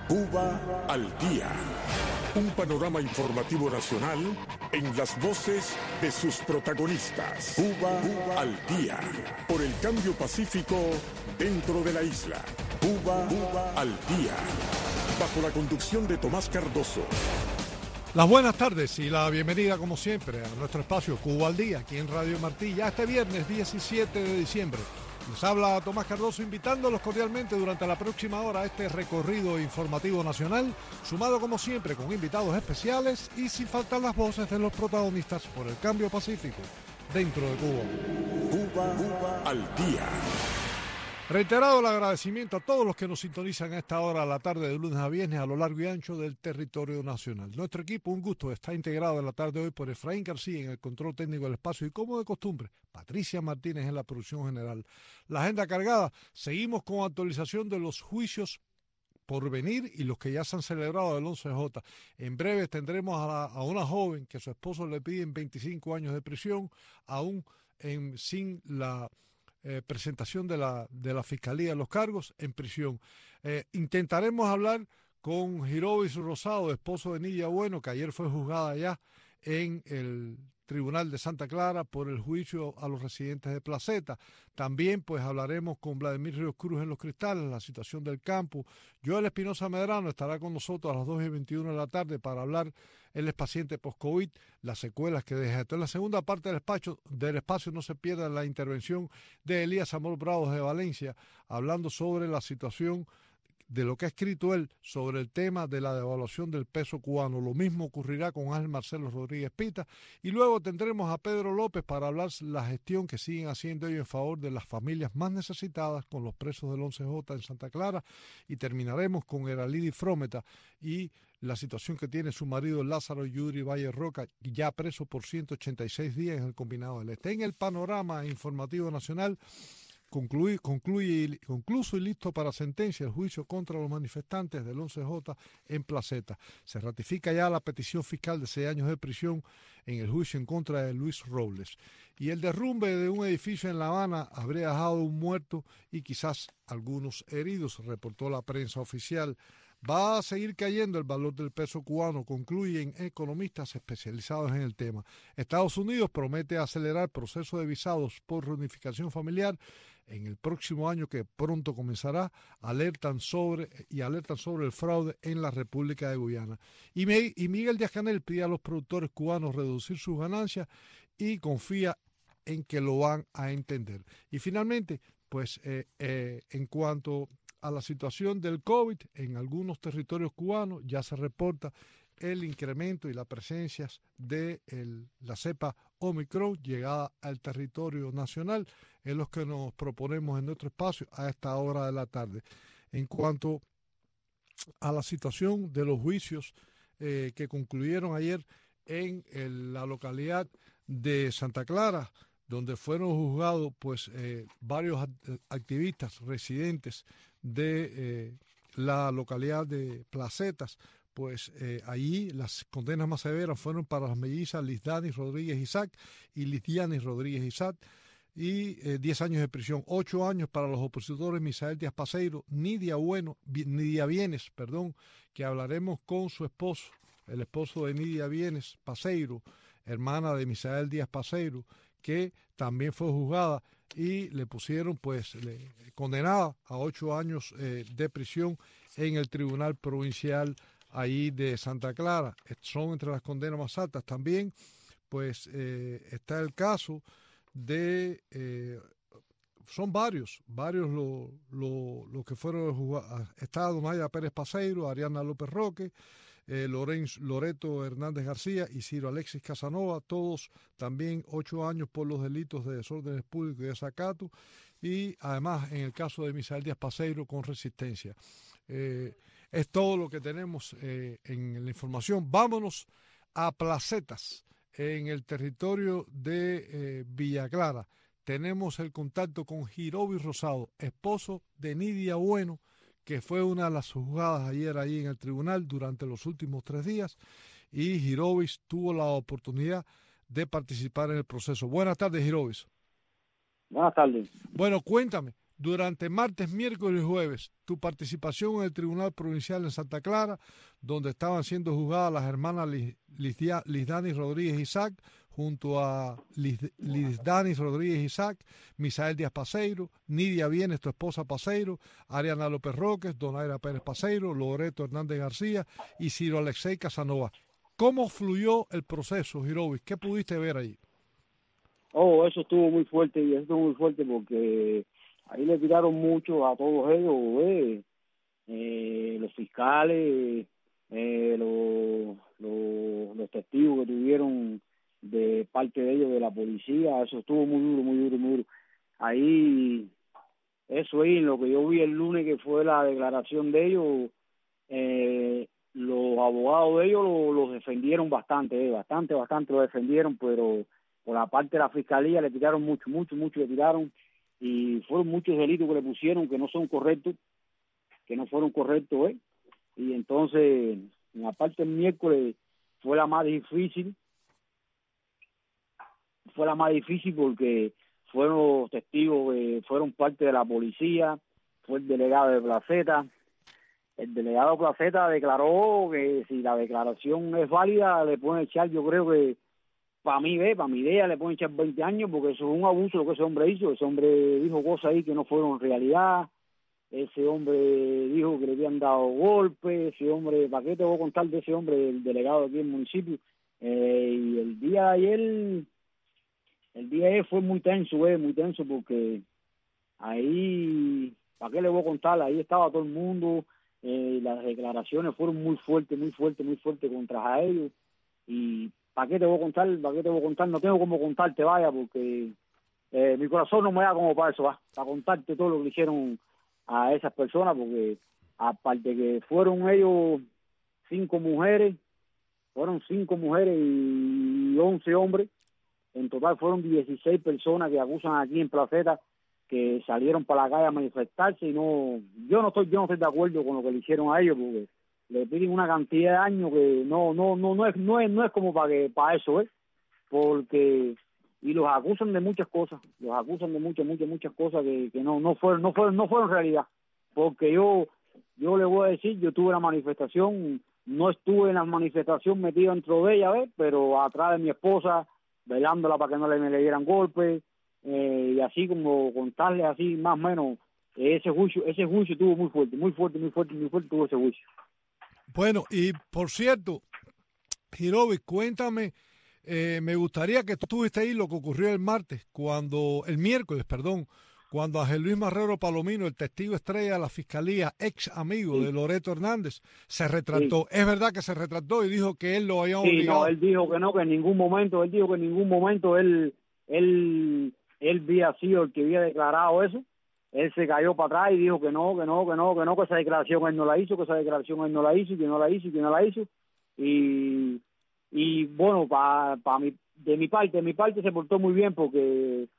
Cuba al día. Un panorama informativo nacional en las voces de sus protagonistas. Cuba al día. Por el cambio pacífico dentro de la isla. Cuba al día. Bajo la conducción de Tomás Cardoso. Las buenas tardes y la bienvenida, como siempre, a nuestro espacio Cuba al Día, aquí en Radio Martí, ya este viernes 17 de diciembre. Les habla Tomás Cardoso, invitándolos cordialmente durante la próxima hora a este recorrido informativo nacional, sumado como siempre con invitados especiales y sin faltar las voces de los protagonistas por el cambio pacífico dentro de Cuba. Cuba al día. Reiterado el agradecimiento a todos los que nos sintonizan a esta hora a la tarde de lunes a viernes a lo largo y ancho del territorio nacional. Nuestro equipo, un gusto, está integrado en la tarde de hoy por Efraín García en el control técnico del espacio y, como de costumbre, Patricia Martínez en la producción general. La agenda cargada, seguimos con actualización de los juicios por venir y los que ya se han celebrado del 11J. En breve tendremos a una joven que su esposo le piden 25 años de prisión, aún sin la presentación de la Fiscalía de los cargos, en prisión. Intentaremos hablar con Girovis Rosado, esposo de Nidia Bueno, que ayer fue juzgada ya en el Tribunal de Santa Clara por el juicio a los residentes de Placeta. También pues hablaremos con Vladimir Ríos Cruz en Los Cristales, la situación del campo. Joel Espinosa Medrano estará con nosotros a las 2:21 de la tarde para hablar, él es paciente post-COVID, las secuelas que deja. Entonces, en la segunda parte del espacio no se pierda la intervención de Elías Amor Bravos de Valencia, hablando sobre la situación de lo que ha escrito él sobre el tema de la devaluación del peso cubano. Lo mismo ocurrirá con Ángel Marcelo Rodríguez Pita. Y luego tendremos a Pedro López para hablar la gestión que siguen haciendo ellos en favor de las familias más necesitadas con los presos del 11J en Santa Clara. Y terminaremos con Eralidi Frómeta y la situación que tiene su marido Lázaro Yuri Valle Roca, ya preso por 186 días en el Combinado del Este. En el panorama informativo nacional, concluso y listo para sentencia el juicio contra los manifestantes del 11J en Placeta. Se ratifica ya la petición fiscal de 6 años de prisión en el juicio en contra de Luis Robles. Y el derrumbe de un edificio en La Habana habría dejado un muerto y quizás algunos heridos, reportó la prensa oficial. Va a seguir cayendo el valor del peso cubano, concluyen economistas especializados en el tema. Estados Unidos promete acelerar el proceso de visados por reunificación familiar en el próximo año, que pronto comenzará. Alertan sobre el fraude en la República de Guyana. Y Miguel Díaz-Canel pide a los productores cubanos reducir sus ganancias y confía en que lo van a entender. Y finalmente, pues en cuanto a la situación del COVID en algunos territorios cubanos, ya se reporta el incremento y la presencia de la cepa Omicron llegada al territorio nacional, es lo que nos proponemos en nuestro espacio a esta hora de la tarde. En cuanto a la situación de los juicios que concluyeron ayer en la localidad de Santa Clara, donde fueron juzgados pues varios activistas residentes de la localidad de Placetas, pues allí las condenas más severas fueron para las mellizas Lizdani Rodríguez Isaac y Lidiani Rodríguez Isaac, y 10 años de prisión, 8 años para los opositores Misael Díaz Paseiro, Nidia Vienes, que hablaremos con su esposo, el esposo de Nidia Vienes Paseiro, hermana de Misael Díaz Paseiro, que también fue juzgada y le pusieron condenada a 8 años de prisión en el Tribunal Provincial ahí de Santa Clara. Son entre las condenas más altas. También pues está el caso de son varios los que fueron juzgados. Está Donaya Pérez Paseiro, Ariana López Roque, Loreto Hernández García y Ciro Alexis Casanova, todos también 8 años por los delitos de desórdenes públicos y desacato, y además en el caso de Misael Díaz Paseiro con resistencia. Es todo lo que tenemos en la información. Vámonos a Placetas, en el territorio de Villa Clara. Tenemos el contacto con Girovis Rosado, esposo de Nidia Bueno, que fue una de las juzgadas ayer ahí en el tribunal durante los últimos 3 días, y Girovis tuvo la oportunidad de participar en el proceso. Buenas tardes, Girovis. Buenas tardes. Bueno, cuéntame, Durante martes, miércoles y jueves, tu participación en el Tribunal Provincial en Santa Clara, donde estaban siendo juzgadas las hermanas Lisdani Rodríguez Isaac, junto a Lisdani Rodríguez Isaac, Misael Díaz Paseiro, Nidia Bienes, tu esposa Paseiro, Ariana López Roques, Donaira Pérez Paseiro, Loreto Hernández García y Ciro Alexei Casanova. ¿Cómo fluyó el proceso, Hirobi? ¿Qué pudiste ver ahí? Oh, eso estuvo muy fuerte, y eso estuvo muy fuerte porque ahí le tiraron mucho a todos ellos, los fiscales, los testigos que tuvieron de parte de ellos, de la policía. Eso estuvo muy duro, muy duro, muy duro. Ahí, eso ahí, lo que yo vi el lunes, que fue la declaración de ellos, los abogados de ellos los defendieron bastante, bastante lo defendieron, pero por la parte de la fiscalía le tiraron mucho le tiraron, y fueron muchos delitos que le pusieron que no son correctos, que no fueron correctos, y entonces en la parte del miércoles fue la más difícil porque fueron los testigos que fueron parte de la policía, fue el delegado de Placeta. El delegado de Placeta declaró que si la declaración es válida le pueden echar, yo creo que para mi idea le pueden echar 20 años, porque eso es un abuso lo que ese hombre hizo. Ese hombre dijo cosas ahí que no fueron realidad. Ese hombre dijo que le habían dado golpes. Ese hombre, ¿para qué te voy a contar de ese hombre, el delegado de aquí del municipio? Y el día de ayer fue muy tenso, porque ahí, ¿para qué le voy a contar? Ahí estaba todo el mundo, las declaraciones fueron muy fuertes contra ellos, y ¿para qué te voy a contar? No tengo cómo contarte, vaya, porque mi corazón no me da como para eso, para contarte todo lo que le hicieron a esas personas, porque aparte que fueron ellos 5 mujeres y 11 hombres, en total fueron 16 personas que acusan aquí en Placeta, que salieron para la calle a manifestarse, y yo no estoy de acuerdo con lo que le hicieron a ellos, porque le piden una cantidad de años que no es como para eso, porque, y los acusan de muchas cosas, muchas cosas que no fueron realidad, porque yo le voy a decir, yo tuve la manifestación, no estuve en la manifestación metido dentro de ella, pero atrás de mi esposa, velándola para que no le dieran golpes, y así como contarle así más o menos, ese juicio estuvo muy fuerte tuvo ese juicio. Bueno, y por cierto, Hirobi, cuéntame, me gustaría que tú estuviste ahí lo que ocurrió el miércoles, cuando Ángel Luis Marrero Palomino, el testigo estrella de la fiscalía, ex amigo de Loreto Hernández, se retractó. Sí. Es verdad que se retractó y dijo que él lo había obligado. No, él dijo que no, que en ningún momento él había sido el que había declarado eso. Él se cayó para atrás y dijo que que esa declaración él no la hizo, y bueno, de mi parte se portó muy bien, porque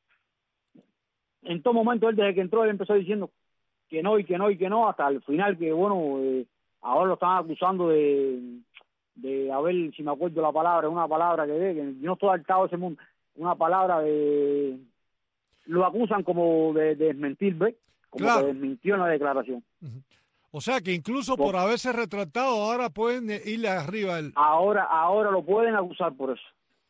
en todo momento él, desde que entró, él empezó diciendo que no, hasta el final, que bueno, ahora lo están acusando de a ver si me acuerdo la palabra, una palabra que yo no estoy hartado de ese mundo, una palabra de... Lo acusan como de desmentir, ¿ves? Como claro, que desmintió en la declaración. Uh-huh. O sea que incluso por haberse retratado, ahora pueden irle arriba a él. Ahora lo pueden acusar por eso.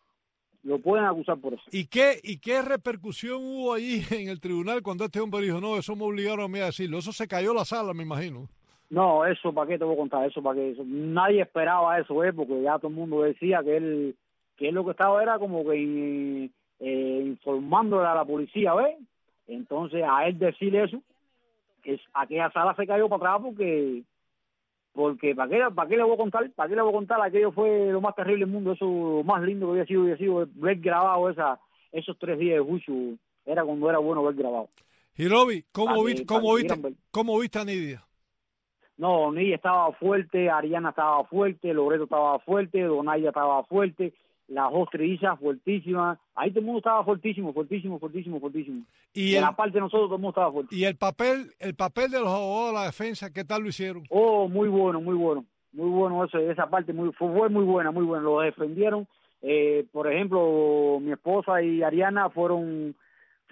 ¿Y qué repercusión hubo allí en el tribunal cuando este hombre dijo, no, eso me obligaron a mí a decirlo? Eso se cayó la sala, me imagino. No, eso, ¿para qué te voy a contar? Nadie esperaba eso, porque ya todo el mundo decía que él lo que estaba era como que informándole a la policía, ¿ves? Entonces, a él decir eso, aquella sala se cayó para atrás, porque ¿para qué le voy a contar? Aquello fue lo más terrible del mundo, eso lo más lindo que había sido ver grabado esos 3 días de juicio, era cuando era bueno ver grabado. Hirobi, ¿cómo viste a Nidia? No, Nidia estaba fuerte, Ariana estaba fuerte, Loreto estaba fuerte, Donaya estaba fuerte, las 2 trillizas fuertísimas, ahí todo el mundo estaba fuertísimo. Y de la parte de nosotros todo el mundo estaba fuerte. ¿Y el papel de los abogados de la defensa, qué tal lo hicieron? Oh, muy bueno eso, esa parte fue muy buena, lo defendieron. Por ejemplo, mi esposa y Ariana fueron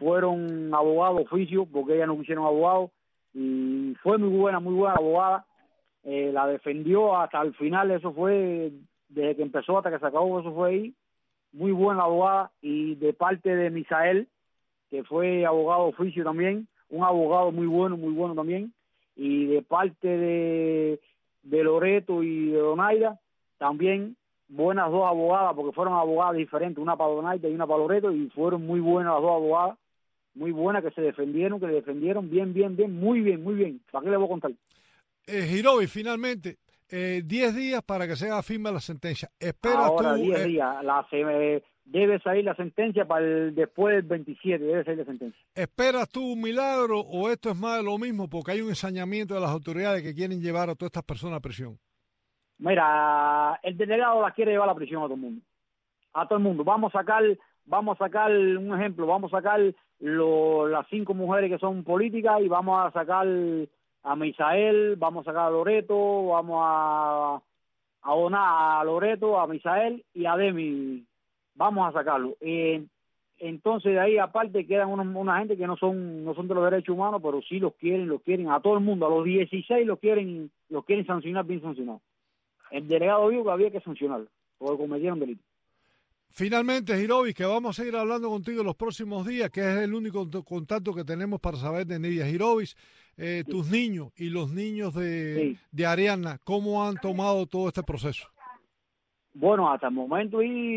fueron abogados oficio, porque ellas no quisieron abogados, y fue muy buena abogada. La defendió hasta el final, eso fue desde que empezó hasta que se acabó, eso fue ahí, muy buena abogada. Y de parte de Misael, que fue abogado oficio también, un abogado muy bueno también, y de parte de Loreto y de Donaida, también buenas dos abogadas, porque fueron abogadas diferentes, una para Donaida y una para Loreto, y fueron muy buenas las dos abogadas, muy buenas, que se defendieron bien, muy bien. ¿Para qué le voy a contar? Hirobi, finalmente, 10 días para que se haga firme la sentencia. ¿Esperas Ahora, tú? 10 días. Debe salir la sentencia después del 27, debe salir la sentencia. ¿Esperas tú un milagro o esto es más de lo mismo porque hay un ensañamiento de las autoridades que quieren llevar a todas estas personas a prisión? Mira, el delegado la quiere llevar a la prisión a todo el mundo. A todo el mundo. Vamos a sacar un ejemplo, vamos a sacar las 5 mujeres que son políticas y vamos a sacar a Misael, vamos a sacar a Loreto, vamos a donar a Loreto, a Misael y a Demi. Vamos a sacarlo. Entonces de ahí aparte quedan una gente que no son de los derechos humanos, pero sí los quieren a todo el mundo, a los 16 los quieren sancionar, bien sancionados. El delegado dijo que había que sancionarlo, porque cometieron delito. Finalmente, Hirobi, que vamos a seguir hablando contigo los próximos días, que es el único contacto que tenemos para saber de Nidia. Hirobi, Sí. tus niños y los niños Sí. de Ariana, ¿cómo han tomado todo este proceso? Bueno, hasta el momento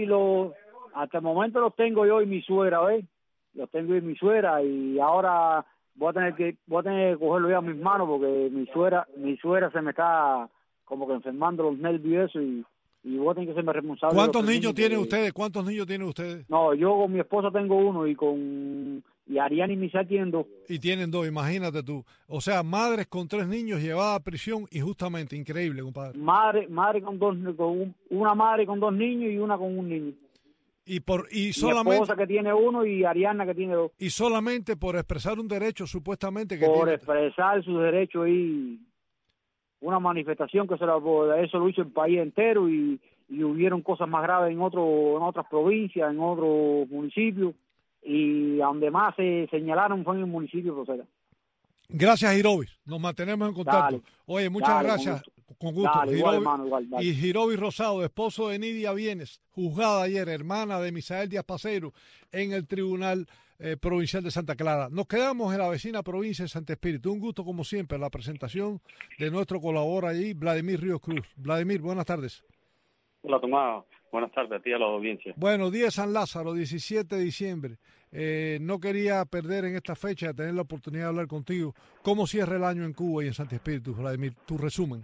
los tengo yo y mi suegra, ¿ves? Los tengo yo y mi suegra, y ahora voy a tener que cogerlo ya a mis manos, porque mi suegra se me está como que enfermando los nervios y eso, y voy a tener que serme responsable. ¿Cuántos niños tienen ustedes? ¿Cuántos niños tienen ustedes? No, yo con mi esposa tengo uno, y Ariana y Misael tienen 2. Y tienen 2, imagínate tú. O sea, madres con 3 niños llevadas a prisión injustamente. Increíble, compadre. Madre con una madre con 2 niños y una con un niño. Y Mi solamente, esposa que tiene 1 y Ariana que tiene 2. y solamente por expresar un derecho supuestamente que Por tiene. expresar sus derechos, y una manifestación que eso lo hizo el país entero, y hubieron cosas más graves en otras provincias, en otros municipios, y donde más se señalaron fue en el municipio de Rosera. Gracias, Hirobi. Nos mantenemos en contacto. Dale, Oye, muchas gracias. Con gusto. Dale, igual, hermano, igual, dale. Y Hirobi Rosado, esposo de Nidia Vienes, juzgada ayer, hermana de Misael Díaz Pacero, en el Tribunal Provincial de Santa Clara. Nos quedamos en la vecina provincia de Santo Espíritu. Un gusto, como siempre, la presentación de nuestro colaborador allí, Vladimir Ríos Cruz. Vladimir, buenas tardes. Hola, Tomás. Buenas tardes a ti y a la audiencia. Bueno, día de San Lázaro, 17 de diciembre. No quería perder en esta fecha, tener la oportunidad de hablar contigo. ¿Cómo cierra el año en Cuba y en Santo Espíritu, Vladimir? Tu resumen.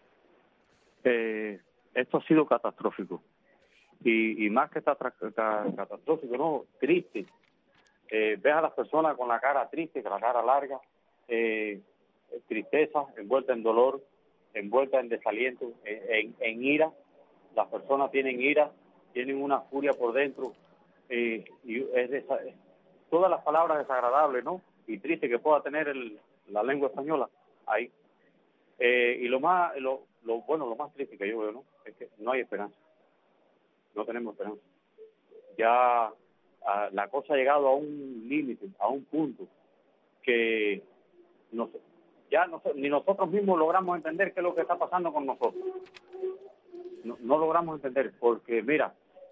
Esto ha sido catastrófico. Y más que catastrófico, no, triste. Ves a las personas con la cara triste, con la cara larga, tristeza, envuelta en dolor, envuelta en desaliento, en ira. Las personas tienen ira, tienen una furia por dentro, y todas las palabras desagradables, ¿no? Y triste que pueda tener la lengua española ahí. Y lo más triste que yo veo, ¿no? Es que no hay esperanza. No tenemos esperanza. Ya la cosa ha llegado a un límite, a un punto que ni nosotros mismos logramos entender qué es lo que está pasando con nosotros. No logramos entender, porque mira,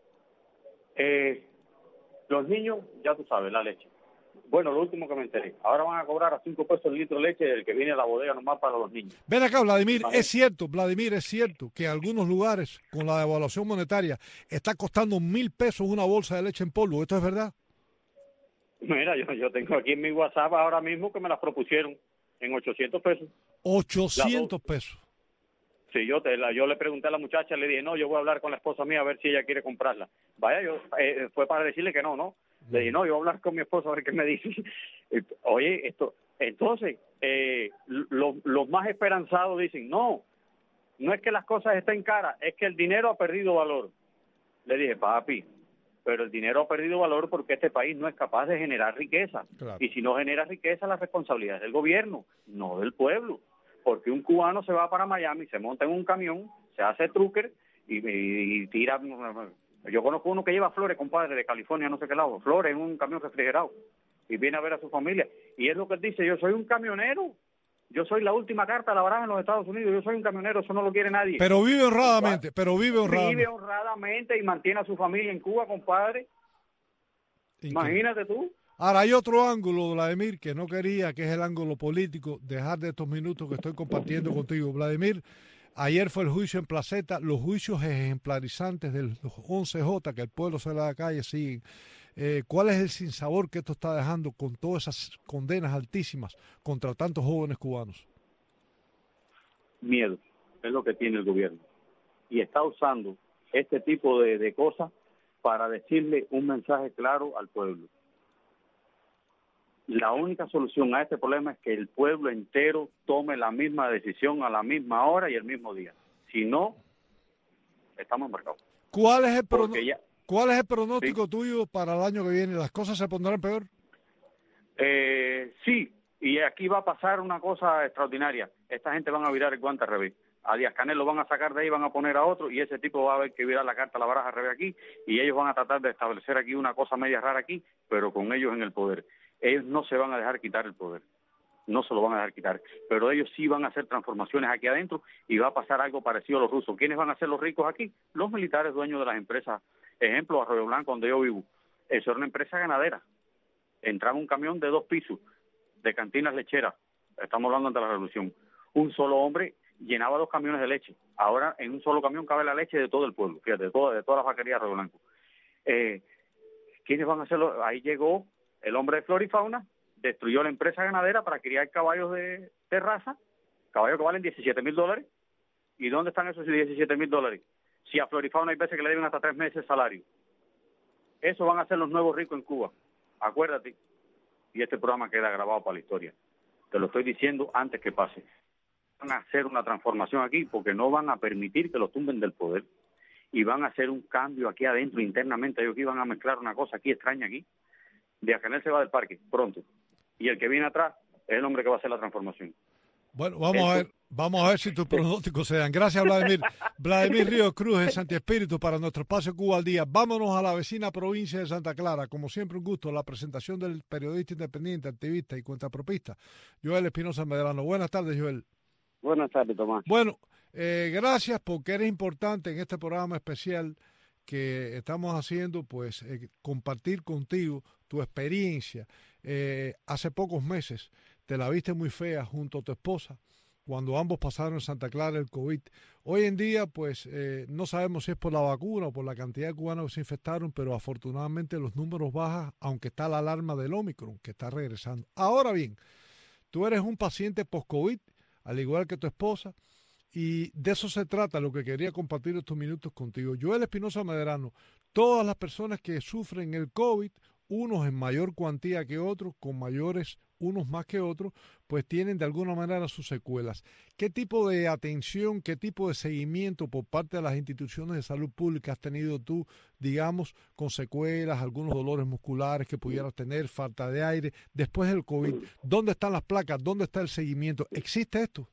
los niños, ya tú sabes, la leche. Bueno, lo último que me enteré, ahora van a cobrar a 5 pesos el litro de leche el que viene a la bodega nomás para los niños. Ven acá, Vladimir, Vale. es cierto que en algunos lugares, con la devaluación monetaria, está costando 1,000 pesos una bolsa de leche en polvo. ¿Esto es verdad? Mira, yo tengo aquí en mi WhatsApp ahora mismo que me las propusieron en 800 pesos. 800 pesos. Sí, yo le pregunté a la muchacha, le dije, no, yo voy a hablar con la esposa mía a ver si ella quiere comprarla. Vaya, fue para decirle que no. Le dije, no, yo voy a hablar con mi esposa a ver qué me dice. Oye, entonces, los más esperanzados dicen, no es que las cosas estén caras, es que el dinero ha perdido valor. Le dije, papi, pero el dinero ha perdido valor porque este país no es capaz de generar riqueza. Claro. Y si no genera riqueza, la responsabilidad es del gobierno, no del pueblo. Porque un cubano se va para Miami, se monta en un camión, se hace trucker y tira. Yo conozco uno que lleva flores, compadre, de California, no sé qué lado, flores en un camión refrigerado. y viene a ver a su familia. Y es lo que él dice, yo soy un camionero, yo soy la última carta a la baraja en los Estados Unidos, yo soy un camionero, eso no lo quiere nadie. Pero vive honradamente, Vive honradamente y mantiene a su familia en Cuba, compadre. Imagínate tú. Ahora, hay otro ángulo, Vladimir, que no quería, que es el ángulo político, dejar de estos minutos que estoy compartiendo contigo. Vladimir, ayer fue el juicio en Placeta, los juicios ejemplarizantes de los 11J, que el pueblo se la calle siguen. ¿Cuál es el sinsabor que esto está dejando con todas esas condenas altísimas contra tantos jóvenes cubanos? Miedo, es lo que tiene el gobierno. Y está usando este tipo de cosas para decirle un mensaje claro al pueblo. La única solución a este problema es que el pueblo entero tome la misma decisión a la misma hora y el mismo día. Si no, estamos embarcados. ¿Cuál es el pronóstico tuyo para el año que viene? ¿Las cosas se pondrán peor? Sí, y aquí va a pasar una cosa extraordinaria. Esta gente van a virar el guante al revés. A Díaz-Canel lo van a sacar de ahí, van a poner a otro, y ese tipo va a ver que virar la carta a la baraja al revés aquí, y ellos van a tratar de establecer aquí una cosa media rara aquí, pero con ellos en el poder. Ellos no se van a dejar quitar el poder, no se lo van a dejar quitar, pero ellos sí van a hacer transformaciones aquí adentro y va a pasar algo parecido a los rusos. ¿Quiénes van a ser los ricos aquí? Los militares dueños de las empresas. Ejemplo, Arroyo Blanco, donde yo vivo. Eso era una empresa ganadera. Entraba un camión de 2 pisos, de cantinas lecheras. Estamos hablando ante la revolución. Un solo hombre llenaba 2 camiones de leche. Ahora en un solo camión cabe la leche de todo el pueblo, fíjate, de todas las vaquerías de Arroyo Blanco. ¿Quiénes van a hacerlo? Ahí llegó el hombre de Flora y Fauna, destruyó la empresa ganadera para criar caballos de raza, caballos que valen $17,000. ¿Y dónde están esos $17,000? Si a Flora y Fauna hay veces que le deben hasta 3 meses de salario. Eso van a ser los nuevos ricos en Cuba. Acuérdate. Y este programa queda grabado para la historia. Te lo estoy diciendo antes que pase. Van a hacer una transformación aquí porque no van a permitir que los tumben del poder. Y van a hacer un cambio aquí adentro, internamente. Ellos aquí van a mezclar una cosa aquí extraña aquí. Díaz-Canel se va del parque pronto. Y el que viene atrás es el hombre que va a hacer la transformación. Bueno, vamos a ver si tus pronósticos se dan. Gracias, Vladimir. Vladimir Ríos Cruz en Santi Espíritu para nuestro espacio Cuba al Día. Vámonos a la vecina provincia de Santa Clara. Como siempre, un gusto la presentación del periodista independiente, activista y cuentapropista, Joel Espinosa Medrano. Buenas tardes, Joel. Buenas tardes, Tomás. Bueno, gracias porque eres importante en este programa especial que estamos haciendo, pues compartir contigo tu experiencia. Hace pocos meses te la viste muy fea junto a tu esposa cuando ambos pasaron en Santa Clara el COVID. Hoy en día, pues no sabemos si es por la vacuna o por la cantidad de cubanos que se infectaron, pero afortunadamente los números bajan, aunque está la alarma del Omicron que está regresando. Ahora bien, tú eres un paciente post-COVID, al igual que tu esposa, y de eso se trata lo que quería compartir estos minutos contigo. Joel Espinosa Medrano, todas las personas que sufren el COVID, unos en mayor cuantía que otros, con mayores, unos más que otros, pues tienen de alguna manera sus secuelas. ¿Qué tipo de atención, qué tipo de seguimiento por parte de las instituciones de salud pública has tenido tú, digamos, con secuelas, algunos dolores musculares que pudieras tener, falta de aire, después del COVID? ¿Dónde están las placas? ¿Dónde está el seguimiento? ¿Existe esto?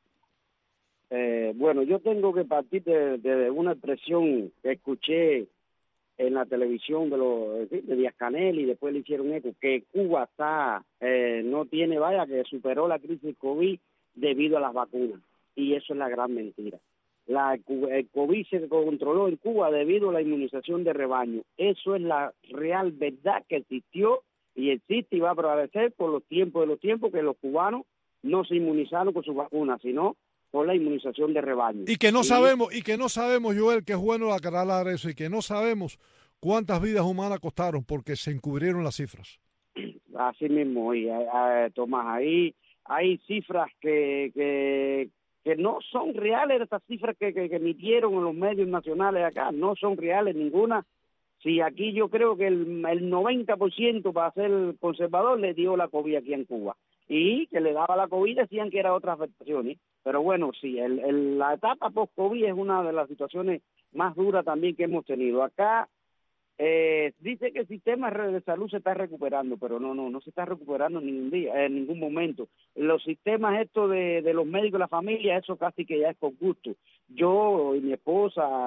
Bueno, yo tengo que partir de una expresión que escuché en la televisión de Díaz-Canel y después le hicieron eco, que Cuba está no tiene, que superó la crisis COVID debido a las vacunas. Y eso es la gran mentira. El COVID se controló en Cuba debido a la inmunización de rebaño. Eso es la real verdad que existió y existe y va a prevalecer por los tiempos que los cubanos no se inmunizaron con sus vacunas, sino por la inmunización de rebaño. Y que no sabemos, Joel, que es bueno aclarar eso, y que no sabemos cuántas vidas humanas costaron porque se encubrieron las cifras. Así mismo, y Tomás, ahí hay cifras que no son reales, estas cifras que emitieron en los medios nacionales acá, no son reales ninguna. Si aquí yo creo que el 90% para ser conservador le dio la COVID aquí en Cuba. Y que le daba la COVID decían que era otras afectaciones. Pero bueno, sí, la etapa post-COVID es una de las situaciones más duras también que hemos tenido. Acá dice que el sistema de salud se está recuperando, pero no se está recuperando en ningún día, en ningún momento. Los sistemas estos de los médicos y la familia, eso casi que ya es por gusto. Yo y mi esposa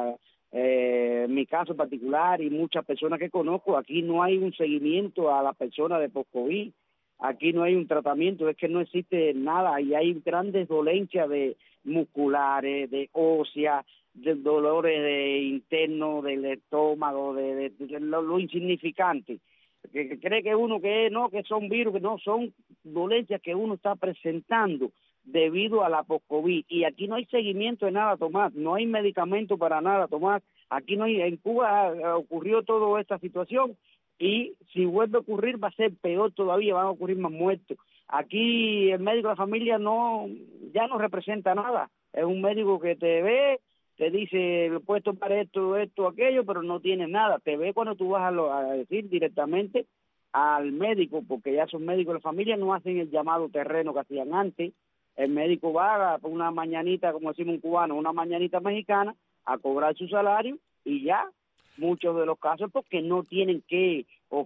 En mi caso particular y muchas personas que conozco, aquí no hay un seguimiento a la persona de post-COVID, aquí no hay un tratamiento, es que no existe nada y hay grandes dolencias de musculares, de óseas, de dolores de internos, del estómago, de lo insignificante. Que cree que uno que son virus, que no, son dolencias que uno está presentando debido a la post-COVID, y aquí no hay seguimiento de nada, Tomás, no hay medicamento para nada, Tomás, aquí no hay, en Cuba ocurrió toda esta situación, y si vuelve a ocurrir va a ser peor todavía, van a ocurrir más muertos. Aquí el médico de la familia ya no representa nada, es un médico que te ve, te dice, puedes tomar esto, aquello, pero no tiene nada, te ve cuando tú vas a decir directamente al médico, porque ya esos médicos de la familia no hacen el llamado terreno que hacían antes. El médico va a una mañanita, como decimos un cubano, una mañanita mexicana, a cobrar su salario y ya. Muchos de los casos porque no tienen que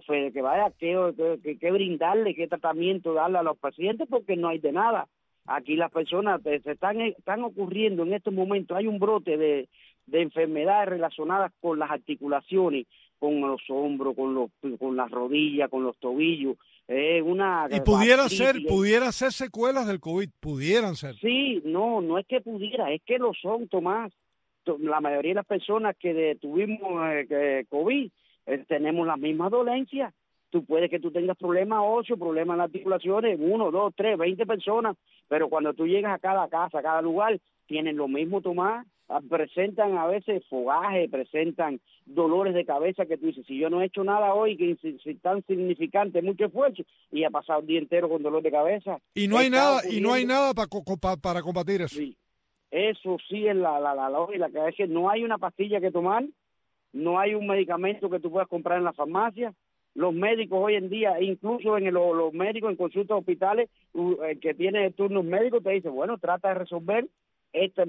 brindarle, qué tratamiento darle a los pacientes, porque no hay de nada. Aquí las personas están ocurriendo en estos momentos, hay un brote de enfermedades relacionadas con las articulaciones, con los hombros, con las rodillas, con los tobillos. Y pudiera ser secuelas del COVID, pudieran ser. Sí, no es que pudiera, es que lo son, Tomás. La mayoría de las personas que tuvimos COVID tenemos las mismas dolencias. Tú puedes que tú tengas problemas óseos, problemas en las articulaciones, 1, 2, 3, 20 personas, pero cuando tú llegas a cada casa, a cada lugar, tienen lo mismo, Tomás. Presentan a veces fogaje, presentan dolores de cabeza que tú dices, si yo no he hecho nada hoy, que si tan significante, mucho esfuerzo, y ha pasado el día entero con dolor de cabeza. Y no hay nada para combatir eso. Sí. Eso sí es la lógica, es que no hay una pastilla que tomar, no hay un medicamento que tú puedas comprar en la farmacia. Los médicos hoy en día, incluso los médicos en consultas hospitales, que tienen turnos médicos, te dicen, bueno, trata de resolver esta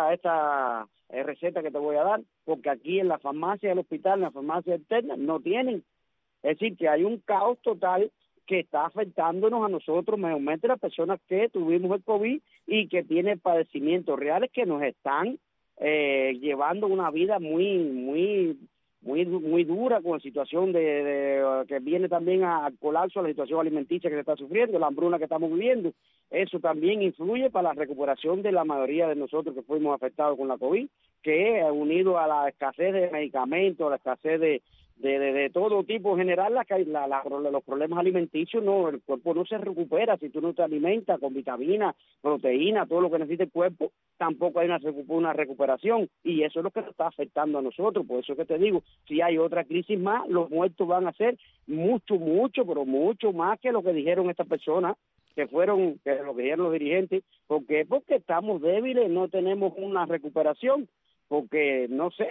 receta que te voy a dar, porque aquí en la farmacia del hospital, en la farmacia externa, no tienen. Es decir, que hay un caos total que está afectándonos a nosotros, mayormente las personas que tuvimos el COVID y que tienen padecimientos reales que nos están llevando una vida muy dura, con la situación que viene también al colapso, la situación alimenticia que se está sufriendo, la hambruna que estamos viviendo. Eso también influye para la recuperación de la mayoría de nosotros que fuimos afectados con la COVID, que unido a la escasez de medicamentos, a la escasez de todo tipo en general, los problemas alimenticios, el cuerpo no se recupera si tú no te alimentas con vitaminas, proteínas, todo lo que necesita el cuerpo, tampoco hay una recuperación, y eso es lo que nos está afectando a nosotros. Por eso que te digo, si hay otra crisis más, los muertos van a ser mucho, pero mucho más que lo que dijeron estas personas, que lo que dijeron los dirigentes. ¿Por qué? Porque estamos débiles, no tenemos una recuperación. Porque, no sé,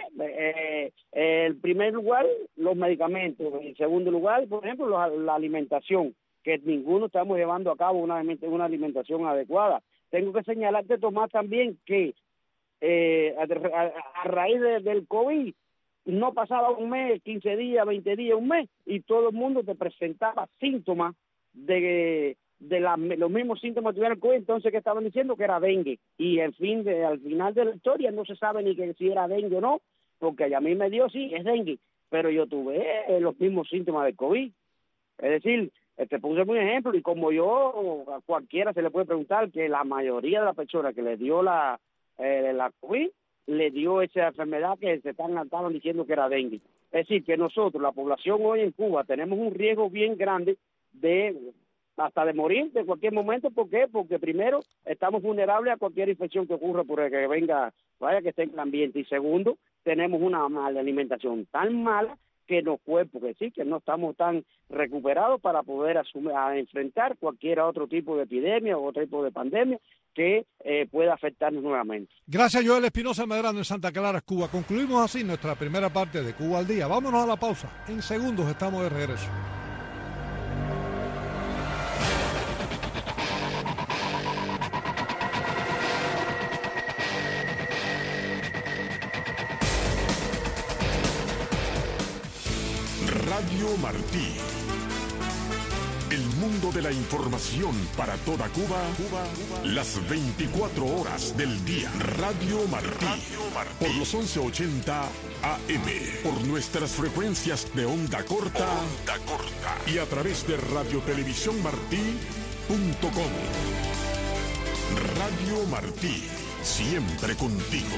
en primer lugar, los medicamentos, en segundo lugar, por ejemplo, la alimentación, que ninguno estamos llevando a cabo una alimentación adecuada. Tengo que señalarte, Tomás, también que a raíz del COVID, no pasaba un mes, 15 días, 20 días, un mes, y todo el mundo te presentaba síntomas los mismos síntomas que tuvieron el COVID. Entonces, ¿qué estaban diciendo? Que era dengue, y al final de la historia no se sabe ni que si era dengue o no, porque a mí me dio, sí, es dengue, pero yo tuve los mismos síntomas del COVID. Es decir, te puse un ejemplo, y como a cualquiera se le puede preguntar, que la mayoría de las personas que le dio la COVID, le dio esa enfermedad que estaban diciendo que era dengue. Es decir, que nosotros, la población hoy en Cuba, tenemos un riesgo bien grande hasta de morir de cualquier momento. ¿Por qué? Porque primero, estamos vulnerables a cualquier infección que ocurra por el que venga, que esté en el ambiente. Y segundo, tenemos una mala alimentación tan mala que los cuerpos, que no estamos tan recuperados para poder enfrentar cualquier otro tipo de epidemia o otro tipo de pandemia que pueda afectarnos nuevamente. Gracias, Joel Espinosa Medrano, en Santa Clara, Cuba. Concluimos así nuestra primera parte de Cuba al Día. Vámonos a la pausa. En segundos estamos de regreso. Radio Martí, el mundo de la información para toda Cuba, las 24 horas del día. Radio Martí, por los 1180 AM, por nuestras frecuencias de onda corta y a través de radiotelevisiónmartí.com. Radio Martí, siempre contigo.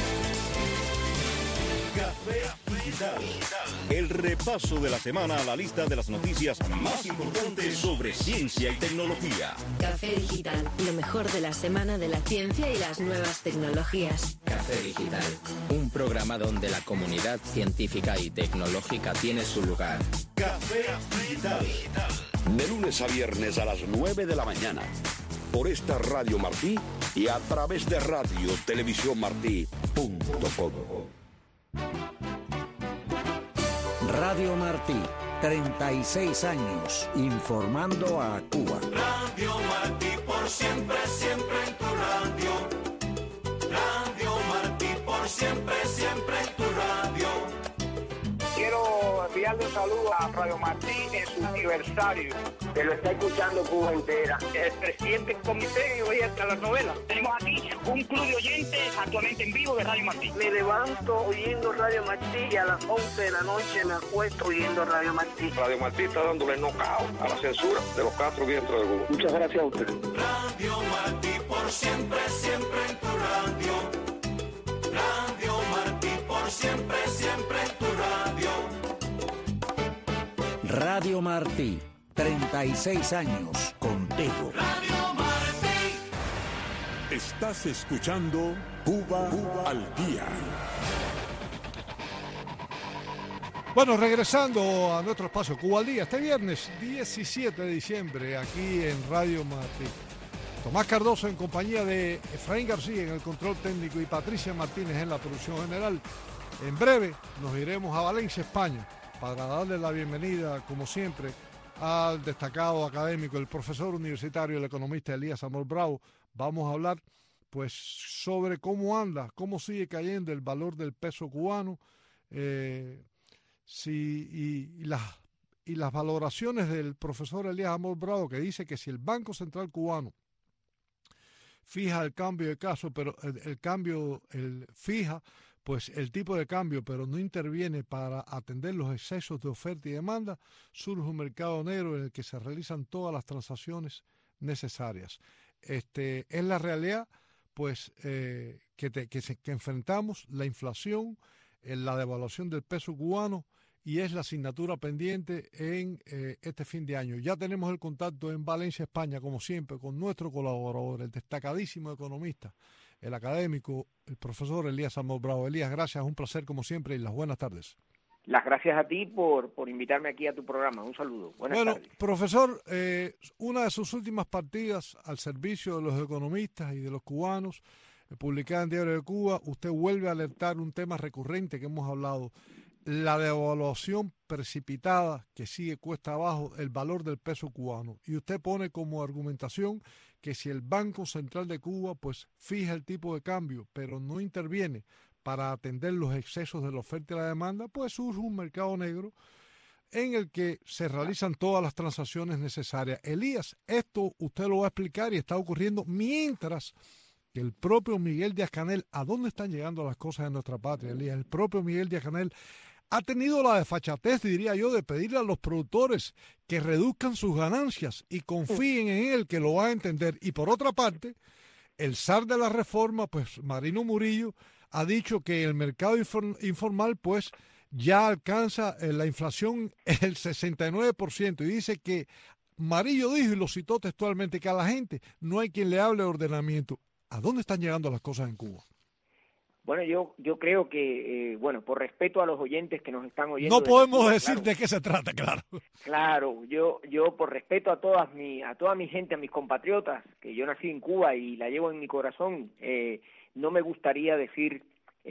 Café Digital. El repaso de la semana a la lista de las noticias más importantes sobre ciencia y tecnología. Café Digital, lo mejor de la semana de la ciencia y las nuevas tecnologías. Café Digital, un programa donde la comunidad científica y tecnológica tiene su lugar. Café Digital. De lunes a viernes a las 9 de la mañana. Por esta Radio Martí y a través de radiotelevisiónmartí.com. Radio Martí, 36 años, informando a Cuba. Radio Martí, por siempre, siempre en tu radio. Radio Martí, por siempre, siempre en tu radio. Quiero enviarle un saludo a Radio Martí en su aniversario. Que lo está escuchando Cuba entera. El presidente del comité hoy hasta las novelas. Tenemos aquí un club de oyentes actualmente en vivo de Radio Martí. Me levanto oyendo Radio Martí y a las 11 de la noche me acuesto oyendo Radio Martí. Radio Martí está dándole knockout a la censura de los 4 vientos del Cuba. Muchas gracias a usted. Radio Martí, por siempre, siempre en tu radio. Radio Martí, por siempre, siempre en tu radio. Radio Martí, 36 años contigo. Radio Martí. Estás escuchando Cuba al Día. Bueno, regresando a nuestro espacio Cuba al Día, este viernes 17 de diciembre, aquí en Radio Martí. Tomás Cardoso en compañía de Efraín García en el control técnico y Patricia Martínez en la producción general. En breve nos iremos a Valencia, España, para darle la bienvenida, como siempre, al destacado académico, el profesor universitario, el economista Elías Amor Bravo. Vamos a hablar pues sobre cómo anda, cómo sigue cayendo el valor del peso cubano, y las valoraciones del profesor Elías Amor Bravo, que dice que si el Banco Central cubano fija el cambio de caso, pero fija pues el tipo de cambio, pero no interviene para atender los excesos de oferta y demanda, surge un mercado negro en el que se realizan todas las transacciones necesarias. Es la realidad pues que enfrentamos, la inflación, la devaluación del peso cubano, y es la asignatura pendiente en este fin de año. Ya tenemos el contacto en Valencia, España, como siempre, con nuestro colaborador, el destacadísimo economista, el académico, el profesor Elías Amor Bravo. Elías, gracias, un placer como siempre y las buenas tardes. Las gracias a ti por invitarme aquí a tu programa. Un saludo. Buenas tardes. Profesor, una de sus últimas partidas al servicio de los economistas y de los cubanos, publicada en Diario de Cuba, usted vuelve a alertar un tema recurrente que hemos hablado, la devaluación precipitada que sigue cuesta abajo el valor del peso cubano. Y usted pone como argumentación que si el Banco Central de Cuba pues fija el tipo de cambio, pero no interviene para atender los excesos de la oferta y la demanda, pues surge un mercado negro en el que se realizan todas las transacciones necesarias. Elías, esto usted lo va a explicar y está ocurriendo mientras que el propio Miguel Díaz-Canel, ¿a dónde están llegando las cosas en nuestra patria, Elías? El propio Miguel Díaz-Canel ha tenido la desfachatez, diría yo, de pedirle a los productores que reduzcan sus ganancias y confíen en él, que lo va a entender. Y por otra parte, el zar de la reforma, pues Marino Murillo, ha dicho que el mercado informal pues ya alcanza la inflación el 69%, y dice que Marillo dijo, y lo citó textualmente, que a la gente no hay quien le hable de ordenamiento. ¿A dónde están llegando las cosas en Cuba? Bueno, yo creo que, por respeto a los oyentes que nos están oyendo... No podemos decir claro de qué se trata, claro. Claro, yo por respeto a toda mi gente, a mis compatriotas, que yo nací en Cuba y la llevo en mi corazón, no me gustaría decir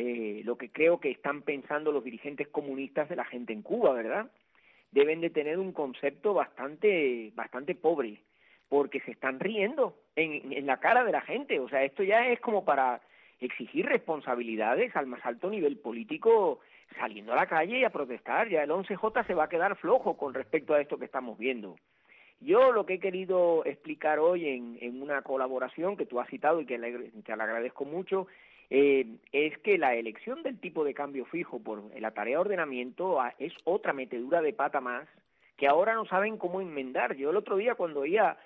lo que creo que están pensando los dirigentes comunistas de la gente en Cuba, ¿verdad? Deben de tener un concepto bastante pobre, porque se están riendo en la cara de la gente. O sea, esto ya es como para exigir responsabilidades al más alto nivel político, saliendo a la calle y a protestar. Ya el 11J se va a quedar flojo con respecto a esto que estamos viendo. Yo lo que he querido explicar hoy en una colaboración que tú has citado y que te la agradezco mucho, es que la elección del tipo de cambio fijo por la tarea de ordenamiento es otra metedura de pata más que ahora no saben cómo enmendar. Yo el otro día cuando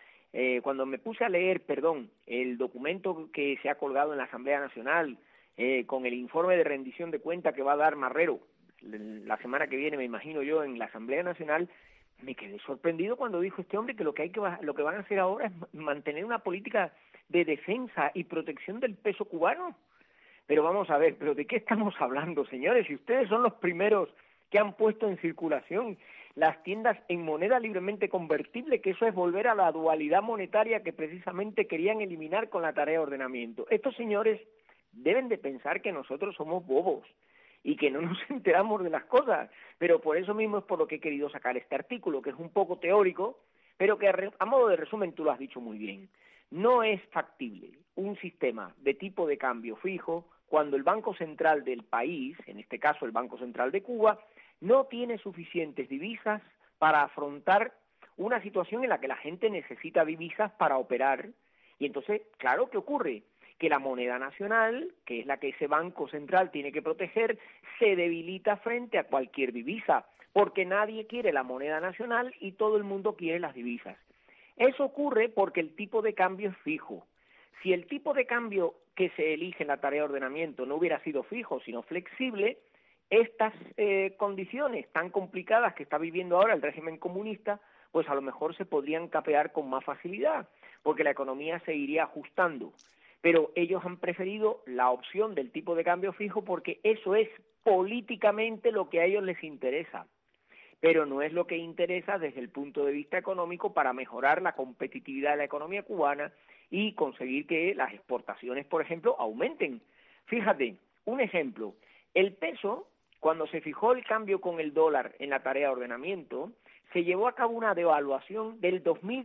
me puse a leer, el documento que se ha colgado en la Asamblea Nacional con el informe de rendición de cuenta que va a dar Marrero la semana que viene, me imagino yo, en la Asamblea Nacional, me quedé sorprendido cuando dijo este hombre que lo que van a hacer ahora es mantener una política de defensa y protección del peso cubano. Pero vamos a ver, ¿pero de qué estamos hablando, señores? Si ustedes son los primeros que han puesto en circulación las tiendas en moneda libremente convertible, que eso es volver a la dualidad monetaria que precisamente querían eliminar con la tarea de ordenamiento. Estos señores deben de pensar que nosotros somos bobos y que no nos enteramos de las cosas, pero por eso mismo es por lo que he querido sacar este artículo, que es un poco teórico, pero que a modo de resumen tú lo has dicho muy bien. No es factible un sistema de tipo de cambio fijo cuando el Banco Central del país, en este caso el Banco Central de Cuba, no tiene suficientes divisas para afrontar una situación en la que la gente necesita divisas para operar. Y entonces, claro, ¿qué ocurre? Que la moneda nacional, que es la que ese Banco Central tiene que proteger, se debilita frente a cualquier divisa, porque nadie quiere la moneda nacional y todo el mundo quiere las divisas. Eso ocurre porque el tipo de cambio es fijo. Si el tipo de cambio que se elige en la tarea de ordenamiento no hubiera sido fijo, sino flexible, estas condiciones tan complicadas que está viviendo ahora el régimen comunista, pues a lo mejor se podrían capear con más facilidad, porque la economía se iría ajustando. Pero ellos han preferido la opción del tipo de cambio fijo porque eso es políticamente lo que a ellos les interesa, pero no es lo que interesa desde el punto de vista económico para mejorar la competitividad de la economía cubana y conseguir que las exportaciones, por ejemplo, aumenten. Fíjate, un ejemplo, el peso, cuando se fijó el cambio con el dólar en la tarea de ordenamiento, se llevó a cabo una devaluación del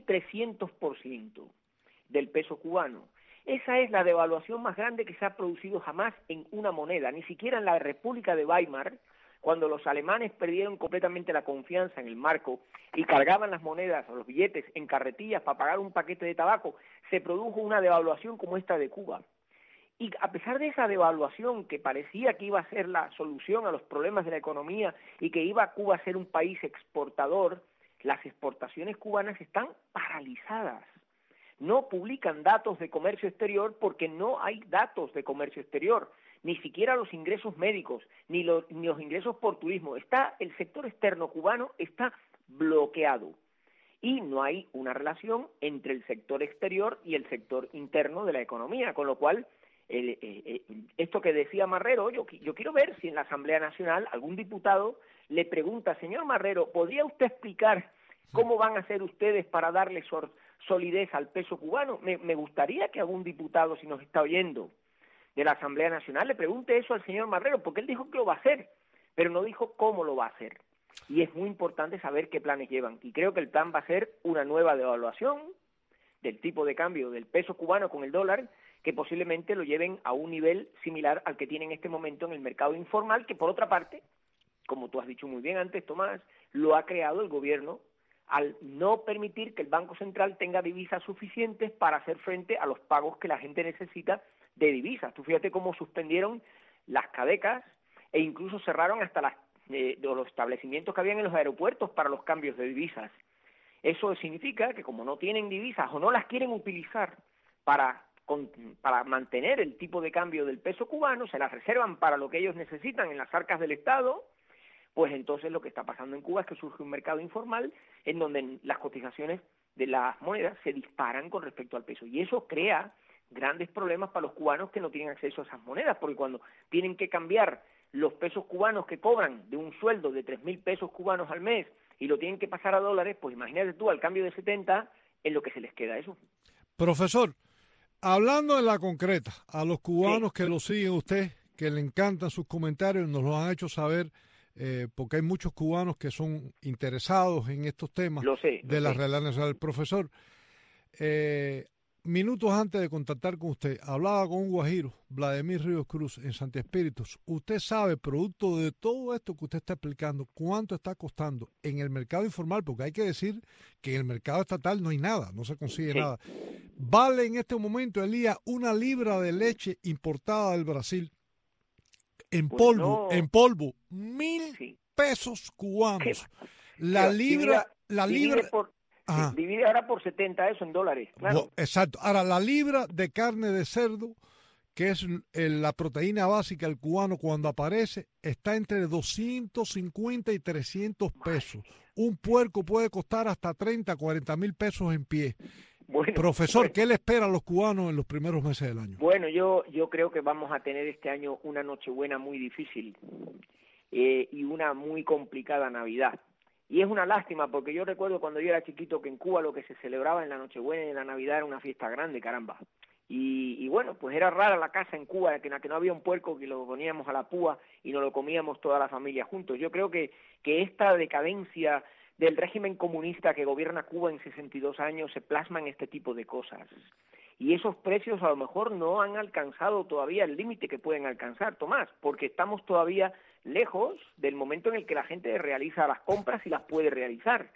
2.300% del peso cubano. Esa es la devaluación más grande que se ha producido jamás en una moneda, ni siquiera en la República de Weimar, cuando los alemanes perdieron completamente la confianza en el marco y cargaban las monedas o los billetes en carretillas para pagar un paquete de tabaco, se produjo una devaluación como esta de Cuba. Y a pesar de esa devaluación que parecía que iba a ser la solución a los problemas de la economía y que iba a Cuba a ser un país exportador, las exportaciones cubanas están paralizadas. No publican datos de comercio exterior porque no hay datos de comercio exterior, ni siquiera los ingresos médicos, ni los ingresos por turismo. El sector externo cubano está bloqueado y no hay una relación entre el sector exterior y el sector interno de la economía, con lo cual esto que decía Marrero, yo quiero ver si en la Asamblea Nacional algún diputado le pregunta, señor Marrero, ¿podría usted explicar cómo van a hacer ustedes para darle solidez al peso cubano? Me gustaría que algún diputado, si nos está oyendo, de la Asamblea Nacional, le pregunte eso al señor Marrero, porque él dijo que lo va a hacer, pero no dijo cómo lo va a hacer. Y es muy importante saber qué planes llevan. Y creo que el plan va a ser una nueva devaluación del tipo de cambio del peso cubano con el dólar, que posiblemente lo lleven a un nivel similar al que tiene en este momento en el mercado informal, que por otra parte, como tú has dicho muy bien antes, Tomás, lo ha creado el gobierno al no permitir que el Banco Central tenga divisas suficientes para hacer frente a los pagos que la gente necesita de divisas. Tú fíjate cómo suspendieron las cadecas e incluso cerraron hasta los establecimientos que habían en los aeropuertos para los cambios de divisas. Eso significa que como no tienen divisas o no las quieren utilizar para mantener el tipo de cambio del peso cubano, se las reservan para lo que ellos necesitan en las arcas del Estado, pues entonces lo que está pasando en Cuba es que surge un mercado informal en donde las cotizaciones de las monedas se disparan con respecto al peso. Y eso crea grandes problemas para los cubanos que no tienen acceso a esas monedas, porque cuando tienen que cambiar los pesos cubanos que cobran de un sueldo de 3.000 pesos cubanos al mes y lo tienen que pasar a dólares, pues imagínate tú, al cambio de 70, en lo que se les queda eso. Profesor, hablando en la concreta, a los cubanos que lo siguen usted, que le encantan sus comentarios, nos lo han hecho saber, porque hay muchos cubanos que son interesados en estos temas de la realidad nacional. Profesor, minutos antes de contactar con usted, hablaba con un guajiro, Vladimir Ríos Cruz, en Santi Espíritus. Usted sabe, producto de todo esto que usted está explicando, cuánto está costando en el mercado informal, porque hay que decir que en el mercado estatal no hay nada, no se consigue nada. Vale en este momento, Elías, una libra de leche importada del Brasil en polvo, 1.000 pesos cubanos. La libra... Divide ahora por 70 eso en dólares, claro. Exacto. Ahora, la libra de carne de cerdo, que es la proteína básica del cubano cuando aparece, está entre 250 y 300 pesos. Un puerco puede costar hasta 30, 40 mil pesos en pie. Bueno, profesor, ¿qué le espera a los cubanos en los primeros meses del año? Bueno, yo creo que vamos a tener este año una Nochebuena muy difícil y una muy complicada Navidad. Y es una lástima, porque yo recuerdo cuando yo era chiquito que en Cuba lo que se celebraba en la Nochebuena y en la Navidad era una fiesta grande, caramba. Y bueno, pues era rara la casa en Cuba, en la que no había un puerco que lo poníamos a la púa y nos lo comíamos toda la familia juntos. Yo creo que esta decadencia del régimen comunista que gobierna Cuba en 62 años se plasma en este tipo de cosas. Y esos precios a lo mejor no han alcanzado todavía el límite que pueden alcanzar, Tomás, porque estamos todavía lejos del momento en el que la gente realiza las compras y las puede realizar.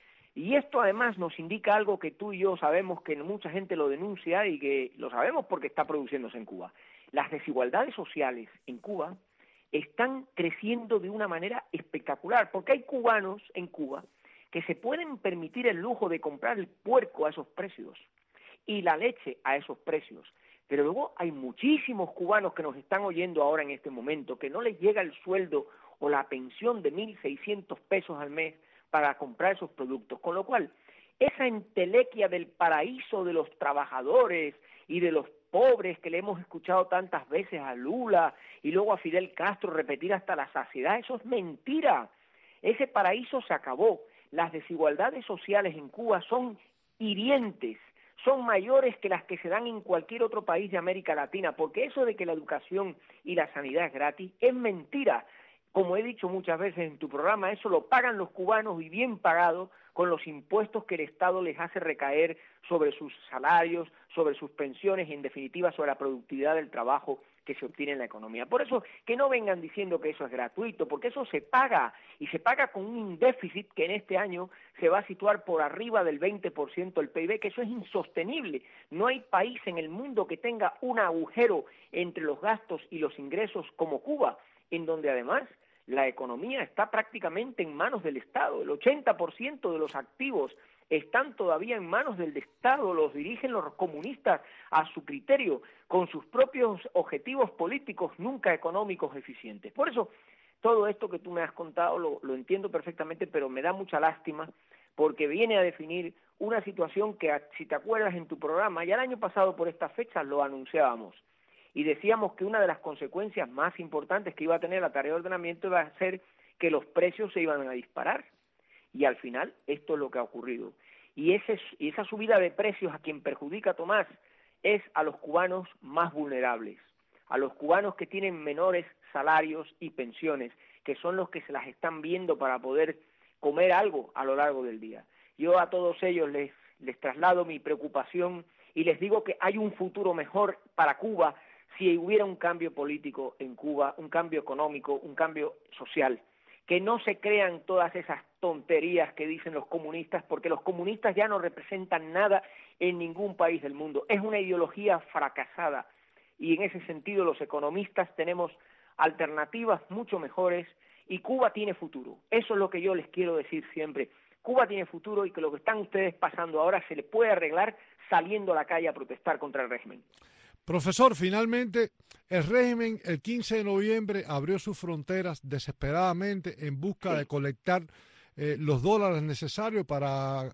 Y esto además nos indica algo que tú y yo sabemos, que mucha gente lo denuncia y que lo sabemos porque está produciéndose en Cuba. Las desigualdades sociales en Cuba están creciendo de una manera espectacular, porque hay cubanos en Cuba que se pueden permitir el lujo de comprar el puerco a esos precios y la leche a esos precios. Pero luego hay muchísimos cubanos que nos están oyendo ahora en este momento que no les llega el sueldo o la pensión de 1.600 pesos al mes para comprar esos productos, con lo cual esa entelequia del paraíso de los trabajadores y de los pobres que le hemos escuchado tantas veces a Lula y luego a Fidel Castro repetir hasta la saciedad, eso es mentira. Ese paraíso se acabó. Las desigualdades sociales en Cuba son hirientes, son mayores que las que se dan en cualquier otro país de América Latina, porque eso de que la educación y la sanidad es gratis es mentira. Como he dicho muchas veces en tu programa, eso lo pagan los cubanos y bien pagados con los impuestos que el Estado les hace recaer sobre sus salarios, sobre sus pensiones y en definitiva sobre la productividad del trabajo que se obtiene en la economía. Por eso que no vengan diciendo que eso es gratuito, porque eso se paga y se paga con un déficit que en este año se va a situar por arriba del 20% del PIB, que eso es insostenible. No hay país en el mundo que tenga un agujero entre los gastos y los ingresos como Cuba, en donde además la economía está prácticamente en manos del Estado. El 80% de los activos están todavía en manos del Estado, los dirigen los comunistas a su criterio, con sus propios objetivos políticos, nunca económicos eficientes. Por eso, todo esto que tú me has contado lo entiendo perfectamente, pero me da mucha lástima, porque viene a definir una situación que, si te acuerdas en tu programa, ya el año pasado por estas fechas lo anunciábamos, y decíamos que una de las consecuencias más importantes que iba a tener la tarea de ordenamiento iba a ser que los precios se iban a disparar. Y al final esto es lo que ha ocurrido. Y esa subida de precios a quien perjudica, Tomás, es a los cubanos más vulnerables, a los cubanos que tienen menores salarios y pensiones, que son los que se las están viendo para poder comer algo a lo largo del día. Yo a todos ellos les traslado mi preocupación y les digo que hay un futuro mejor para Cuba si hubiera un cambio político en Cuba, un cambio económico, un cambio social. Que no se crean todas esas tonterías que dicen los comunistas, porque los comunistas ya no representan nada en ningún país del mundo. Es una ideología fracasada y en ese sentido los economistas tenemos alternativas mucho mejores y Cuba tiene futuro. Eso es lo que yo les quiero decir siempre. Cuba tiene futuro y que lo que están ustedes pasando ahora se le puede arreglar saliendo a la calle a protestar contra el régimen. Profesor, finalmente el régimen el 15 de noviembre abrió sus fronteras desesperadamente en busca de colectar los dólares necesarios para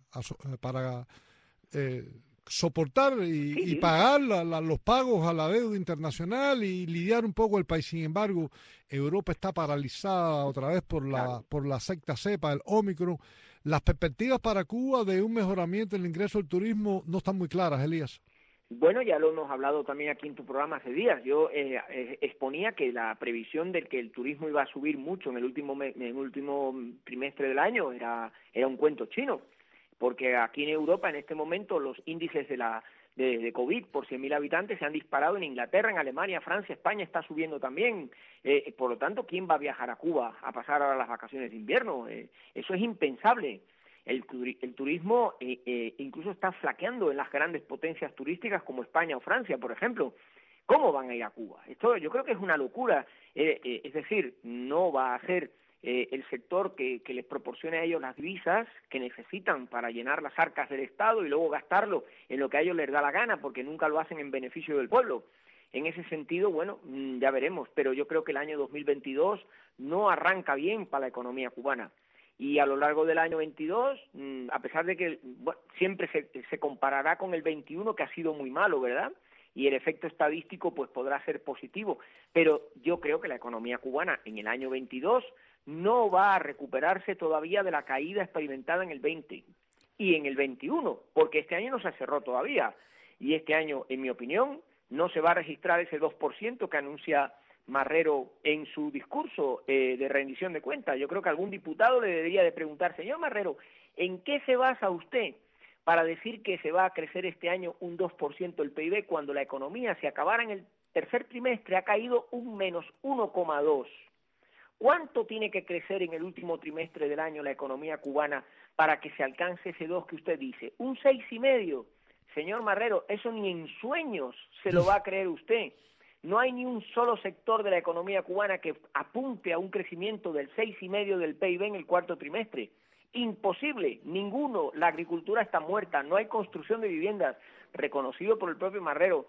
soportar y pagar los pagos a la deuda internacional y lidiar un poco el país. Sin embargo, Europa está paralizada otra vez por la sexta cepa, el Omicron. Las perspectivas para Cuba de un mejoramiento en el ingreso del turismo no están muy claras, Elías. Bueno, ya lo hemos hablado también aquí en tu programa hace días. Yo exponía que la previsión de que el turismo iba a subir mucho en el último trimestre del año era un cuento chino, porque aquí en Europa en este momento los índices de la de COVID por 100.000 habitantes se han disparado en Inglaterra, en Alemania, Francia, España está subiendo también. Por lo tanto, ¿quién va a viajar a Cuba a pasar ahora las vacaciones de invierno? Eso es impensable. El turismo incluso está flaqueando en las grandes potencias turísticas como España o Francia, por ejemplo. ¿Cómo van a ir a Cuba? Esto yo creo que es una locura. Es decir, no va a ser el sector que les proporcione a ellos las divisas que necesitan para llenar las arcas del Estado y luego gastarlo en lo que a ellos les da la gana, porque nunca lo hacen en beneficio del pueblo. En ese sentido, bueno, ya veremos, pero yo creo que el año 2022 no arranca bien para la economía cubana. Y a lo largo del año 22, a pesar de que siempre se comparará con el 21, que ha sido muy malo, ¿verdad?, y el efecto estadístico pues podrá ser positivo, pero yo creo que la economía cubana en el año 22 no va a recuperarse todavía de la caída experimentada en el 20 y en el 21, porque este año no se cerró todavía, y este año, en mi opinión, no se va a registrar ese 2% que anuncia Marrero en su discurso de rendición de cuentas. Yo creo que algún diputado le debería de preguntar, señor Marrero, ¿en qué se basa usted para decir que se va a crecer este año un 2% el PIB cuando la economía, si acabara en el tercer trimestre, ha caído un menos 1,2%? ¿Cuánto tiene que crecer en el último trimestre del año la economía cubana para que se alcance ese 2 que usted dice? ¿Un 6,5%? Señor Marrero, eso ni en sueños se lo va a creer usted. No hay ni un solo sector de la economía cubana que apunte a un crecimiento del 6,5% del PIB en el cuarto trimestre. Imposible, ninguno. La agricultura está muerta, no hay construcción de viviendas, reconocido por el propio Marrero.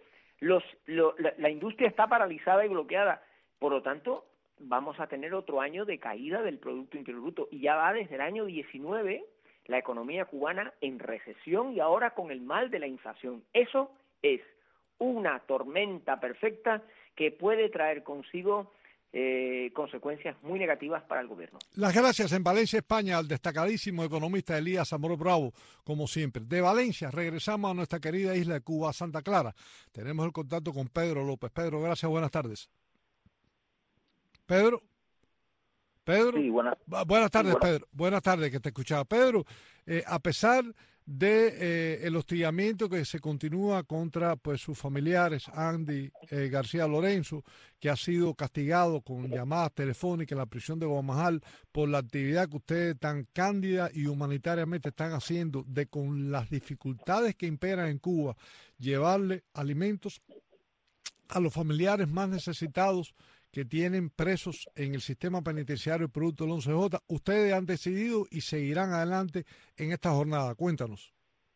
La industria está paralizada y bloqueada. Por lo tanto, vamos a tener otro año de caída del Producto Interior Bruto. Y ya va desde el año 19 la economía cubana en recesión y ahora con el mal de la inflación. Eso es una tormenta perfecta que puede traer consigo consecuencias muy negativas para el gobierno. Las gracias en Valencia, España, al destacadísimo economista Elías Amor Bravo, como siempre. De Valencia regresamos a nuestra querida isla de Cuba, Santa Clara. Tenemos el contacto con Pedro López. Pedro, gracias, buenas tardes. Pedro. Sí, buenas tardes, Pedro. Buenas tardes, que te escuchaba. Pedro, a pesar de el hostigamiento que se continúa contra pues sus familiares, Andy García Lorenzo, que ha sido castigado con llamadas telefónicas en la prisión de Guamajal por la actividad que ustedes tan cándida y humanitariamente están haciendo, de con las dificultades que imperan en Cuba, llevarle alimentos a los familiares más necesitados que tienen presos en el sistema penitenciario producto del 11J. Ustedes han decidido y seguirán adelante en esta jornada. Cuéntanos.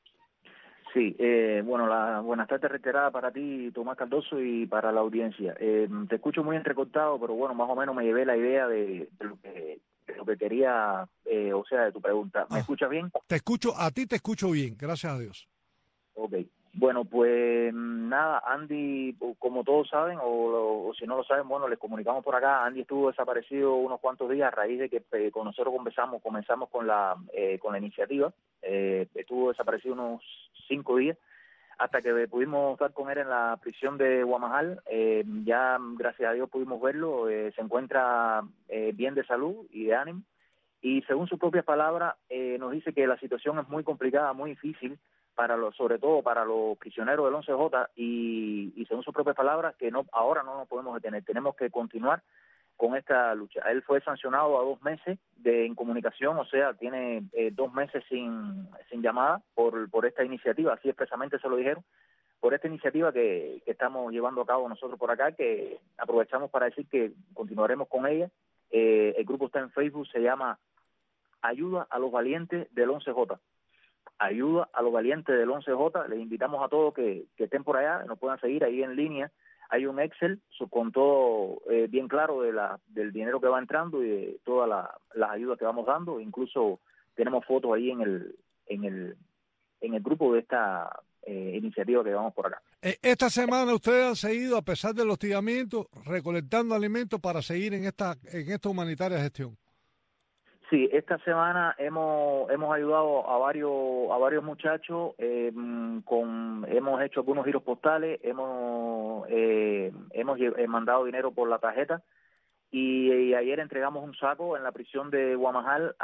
Sí, buenas tardes reiterada para ti, Tomás Cardoso, y para la audiencia. Te escucho muy entrecortado, pero bueno, más o menos me llevé la idea de lo que quería, de tu pregunta. ¿Me escuchas bien? A ti te escucho bien, gracias a Dios. Ok. Bueno, pues nada, Andy, como todos saben, o si no lo saben, bueno, les comunicamos por acá, Andy estuvo desaparecido unos cuantos días a raíz de que con nosotros comenzamos con la iniciativa. Estuvo desaparecido unos 5 días hasta que pudimos estar con él en la prisión de Guamajal. Ya, gracias a Dios, pudimos verlo, se encuentra bien de salud y de ánimo, y según sus propias palabras nos dice que la situación es muy complicada, muy difícil, sobre todo para los prisioneros del 11J, y según sus propias palabras, que ahora no nos podemos detener, tenemos que continuar con esta lucha. Él fue sancionado a 2 meses de incomunicación, o sea, tiene 2 meses sin llamada por esta iniciativa, así expresamente se lo dijeron, por esta iniciativa que estamos llevando a cabo nosotros por acá, que aprovechamos para decir que continuaremos con ella. El grupo está en Facebook, se llama Ayuda a los Valientes del 11J. Ayuda a los Valientes del 11J. Les invitamos a todos que estén por allá, nos puedan seguir ahí en línea. Hay un Excel con todo bien claro del dinero que va entrando y de todas las ayudas que vamos dando. Incluso tenemos fotos ahí en el grupo de esta iniciativa que vamos por acá. Esta semana ustedes han seguido, a pesar del hostigamiento, recolectando alimentos para seguir en esta humanitaria gestión. Sí, esta semana hemos ayudado a varios muchachos, hemos hecho algunos giros postales, hemos mandado dinero por la tarjeta, y ayer entregamos un saco en la prisión de Guamajal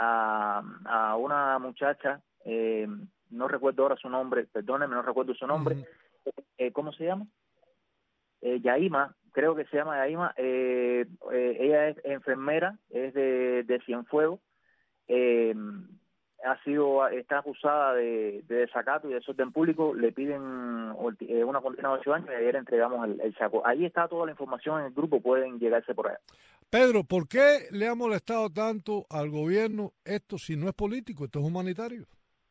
a una muchacha, no recuerdo ahora su nombre, perdónenme, no recuerdo su nombre, ¿Cómo se llama? Yaima, creo que se llama Yaima. Ella es enfermera, es de Cienfuegos. Está acusada de desacato y desorden público. Le piden una condena de 8 años y ayer entregamos el saco. Ahí está toda la información en el grupo, pueden llegarse por allá. Pedro, ¿por qué le ha molestado tanto al gobierno esto si no es político, esto es humanitario?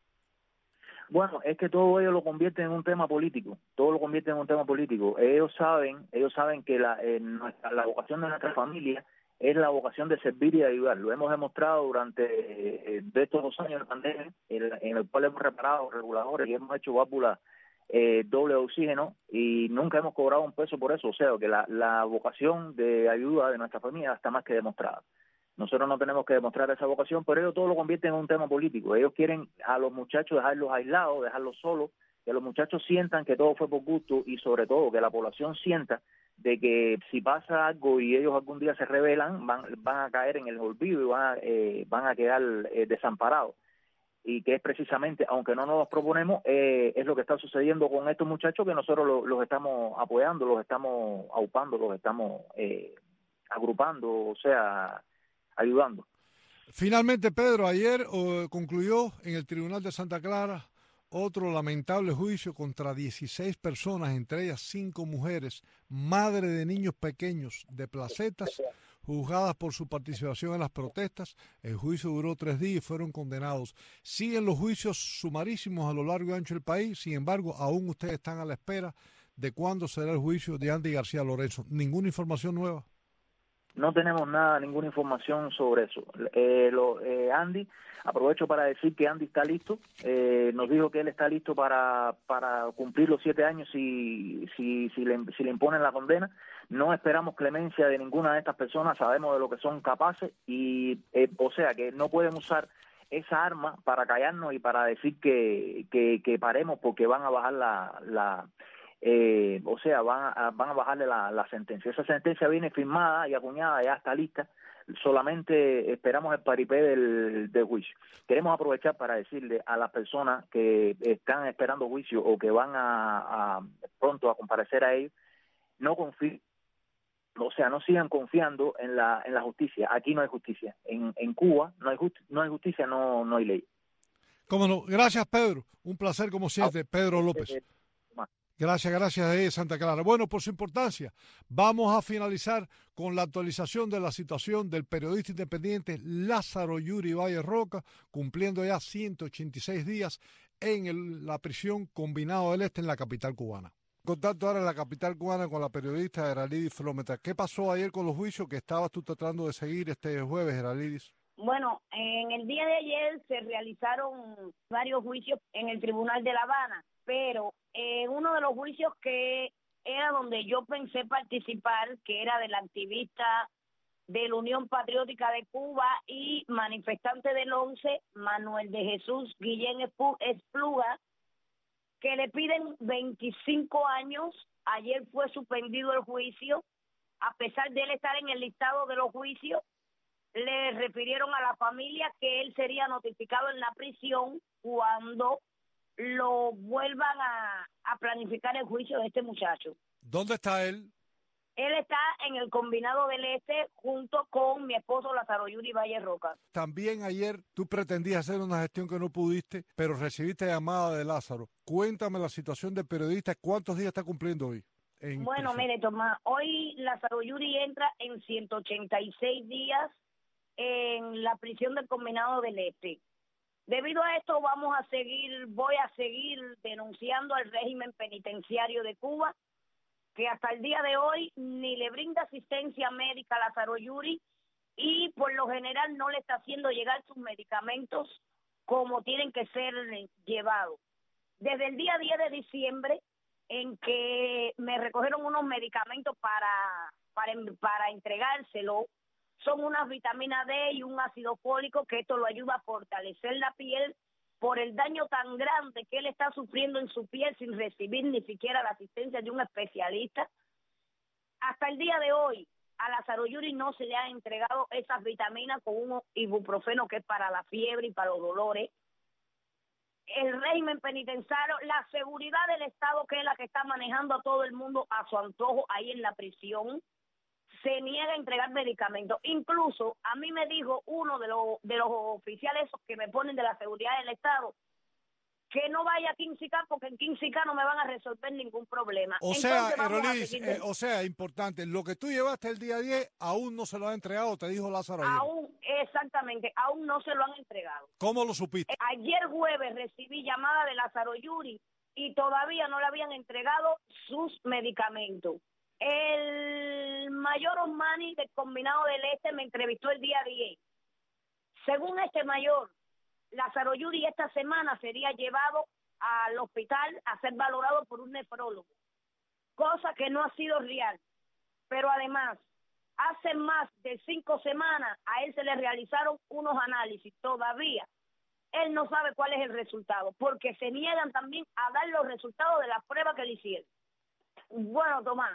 Bueno, es que todo ello lo convierte en un tema político. Todo lo convierte en un tema político. Ellos saben que la vocación de nuestra familia es la vocación de servir y de ayudar. Lo hemos demostrado durante de estos 2 años de pandemia, en el cual hemos reparado reguladores y hemos hecho válvulas doble de oxígeno y nunca hemos cobrado un peso por eso. O sea, que la vocación de ayuda de nuestra familia está más que demostrada. Nosotros no tenemos que demostrar esa vocación, pero ellos todo lo convierten en un tema político. Ellos quieren a los muchachos dejarlos aislados, dejarlos solos, que los muchachos sientan que todo fue por gusto y sobre todo que la población sienta de que si pasa algo y ellos algún día se rebelan, van a caer en el olvido y van a quedar desamparados. Y que es precisamente, aunque no nos los proponemos, es lo que está sucediendo con estos muchachos, que nosotros los estamos apoyando, los estamos aupando, los estamos agrupando, o sea, ayudando. Finalmente, Pedro, ayer concluyó en el Tribunal de Santa Clara otro lamentable juicio contra 16 personas, entre ellas 5 mujeres, madre de niños pequeños de Placetas, juzgadas por su participación en las protestas. El juicio duró 3 días y fueron condenados. Siguen los juicios sumarísimos a lo largo y ancho del país, sin embargo, aún ustedes están a la espera de cuándo será el juicio de Andy García Lorenzo. ¿Ninguna información nueva? No tenemos ninguna información sobre eso. Andy, aprovecho para decir que Andy está listo. Nos dijo que él está listo para cumplir los 7 años si le imponen la condena. No esperamos clemencia de ninguna de estas personas, sabemos de lo que son capaces y, o sea, que no pueden usar esa arma para callarnos y para decir que paremos porque van a bajar van a bajarle la sentencia. Esa sentencia viene firmada y acuñada, ya está lista. Solamente esperamos el paripé del juicio. Queremos aprovechar para decirle a las personas que están esperando juicio o que van pronto a comparecer a ellos, no confíen, o sea, no sigan confiando en la justicia. Aquí no hay justicia. En Cuba no hay justicia, no hay ley. Cómo no. Gracias, Pedro. Un placer como siempre, Pedro López. Gracias, Santa Clara. Bueno, por su importancia, vamos a finalizar con la actualización de la situación del periodista independiente Lázaro Yuri Valle Roca, cumpliendo ya 186 días en la prisión Combinado del Este en la capital cubana. Contacto ahora en la capital cubana con la periodista Eralidis Flómeta. ¿Qué pasó ayer con los juicios que estabas tú tratando de seguir este jueves, Eralidis? Bueno, en el día de ayer se realizaron varios juicios en el Tribunal de La Habana, pero uno de los juicios que era donde yo pensé participar, que era del activista de la Unión Patriótica de Cuba y manifestante del 11, Manuel de Jesús Guillén Espluga, que le piden 25 años. Ayer fue suspendido el juicio, a pesar de él estar en el listado de los juicios. Le refirieron a la familia que él sería notificado en la prisión cuando lo vuelvan a planificar el juicio de este muchacho. ¿Dónde está él? Él está en el Combinado del Este junto con mi esposo Lázaro Yuri Valle Roca. También ayer tú pretendías hacer una gestión que no pudiste, pero recibiste llamada de Lázaro. Cuéntame la situación del periodista. ¿Cuántos días está cumpliendo hoy? Bueno, mire, Tomás, hoy Lázaro Yuri entra en 186 días en la prisión del Combinado del Este. Debido a esto voy a seguir denunciando al régimen penitenciario de Cuba, que hasta el día de hoy ni le brinda asistencia médica a Lázaro Yuri y por lo general no le está haciendo llegar sus medicamentos como tienen que ser llevados. Desde el día 10 de diciembre, en que me recogieron unos medicamentos para entregárselo, son unas vitaminas D y un ácido fólico, que esto lo ayuda a fortalecer la piel por el daño tan grande que él está sufriendo en su piel sin recibir ni siquiera la asistencia de un especialista. Hasta el día de hoy, a Lázaro Yuri no se le han entregado esas vitaminas con un ibuprofeno que es para la fiebre y para los dolores. el régimen penitenciario, la seguridad del Estado, que es la que está manejando a todo el mundo a su antojo ahí en la prisión, se niega a entregar medicamentos. Incluso a mí me dijo uno de los oficiales esos que me ponen de la seguridad del Estado, que no vaya a 15K porque en 15K no me van a resolver ningún problema. O sea, Erolis, importante, lo que tú llevaste el día 10 aún no se lo ha entregado, te dijo Lázaro ayer. Aún, exactamente, aún no se lo han entregado. ¿Cómo lo supiste? Ayer jueves recibí llamada de Lázaro Yuri y todavía no le habían entregado sus medicamentos. El mayor Osmani del Combinado del Este me entrevistó el día 10. Según este mayor, Lázaro Yuri esta semana sería llevado al hospital a ser valorado por un nefrólogo, cosa que no ha sido real. Pero además, hace más de 5 semanas a él se le realizaron unos análisis. Todavía él no sabe cuál es el resultado, porque se niegan también a dar los resultados de las pruebas que le hicieron. Bueno, Tomás,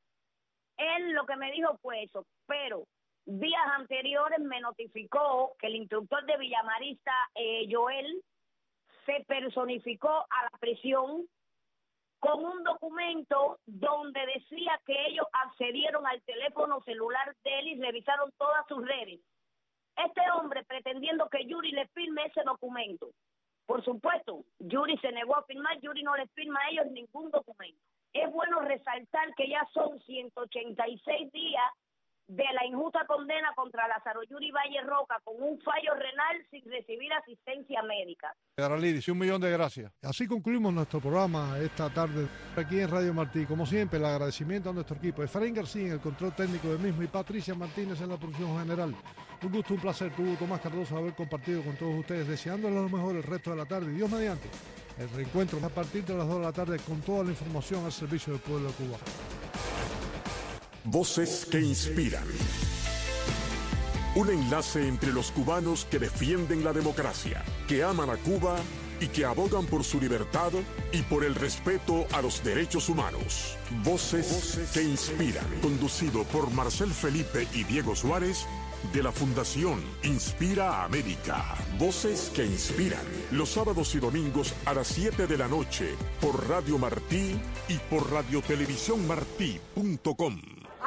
él lo que me dijo fue eso, pero días anteriores me notificó que el instructor de Villamarista, Joel, se personificó a la prisión con un documento donde decía que ellos accedieron al teléfono celular de él y revisaron todas sus redes. Este hombre pretendiendo que Yuri le firme ese documento. Por supuesto, Yuri se negó a firmar, Yuri no les firma a ellos ningún documento. Es bueno resaltar que ya son 186 días de la injusta condena contra Lázaro Yuri Valle Roca con un fallo renal sin recibir asistencia médica. Aralidis, 1.000.000 de gracias. Así concluimos nuestro programa esta tarde aquí en Radio Martí. Como siempre, el agradecimiento a nuestro equipo. Efraín García en el control técnico del mismo y Patricia Martínez en la producción general. Un gusto, un placer, tuvo Tomás Cardoso haber compartido con todos ustedes, deseándoles lo mejor el resto de la tarde. Dios mediante, el reencuentro a partir de las 2 de la tarde con toda la información al servicio del pueblo de Cuba. Voces que inspiran. Un enlace entre los cubanos que defienden la democracia, que aman a Cuba y que abogan por su libertad y por el respeto a los derechos humanos. Voces que inspiran. Conducido por Marcel Felipe y Diego Suárez, de la Fundación Inspira América. Voces que inspiran. Los sábados y domingos a las 7 de la noche por Radio Martí y por radiotelevisiónmartí.com.